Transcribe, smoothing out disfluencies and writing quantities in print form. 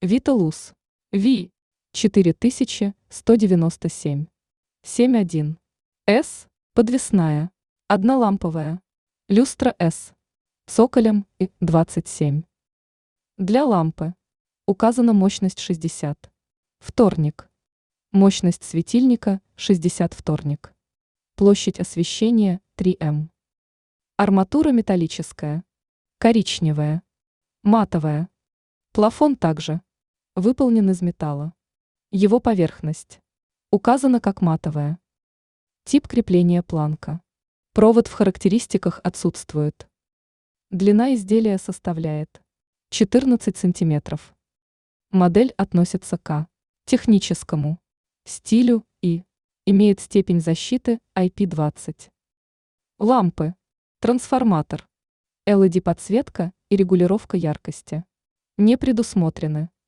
Виталус. Ви. 4197. 7.1. С. Подвесная. Одноламповая. Люстра С. Цоколем и 27. Для лампы. Указана мощность 60. Вторник. Мощность светильника 60 вторник. Площадь освещения 3 М. Арматура металлическая. Коричневая. Матовая. Плафон также выполнен из металла. Его поверхность указана как матовая. Тип крепления планка. Провод в характеристиках отсутствует. Длина изделия составляет 14 сантиметров. Модель относится к техническому стилю и имеет степень защиты IP20. Лампы. Трансформатор. LED-подсветка и регулировка яркости не предусмотрены.